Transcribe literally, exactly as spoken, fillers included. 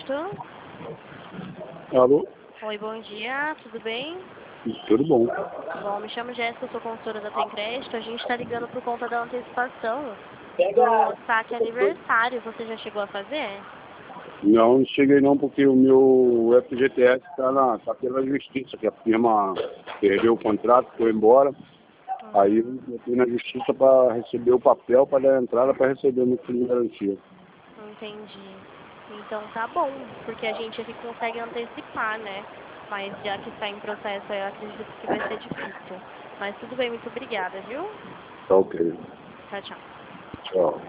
Crédito. Alô? Oi, bom dia, tudo bem? Tudo bom. Bom, me chamo Jéssica, eu sou consultora da Tem Crédito. A gente está ligando por conta da antecipação do saque aniversário. Você já chegou a fazer? Não, não cheguei não, porque o meu F G T S está na, tá pela justiça, que a firma perdeu o contrato, foi embora. Hum, Aí eu fui na justiça para receber o papel, para dar a entrada, para receber o meu fundo de garantia. entendi. Então tá bom, porque a gente aqui consegue antecipar, né? Mas já que está em processo, eu acredito que vai ser difícil. Mas tudo bem, muito obrigada, viu? Tá ok. Tchau, tchau. Tchau.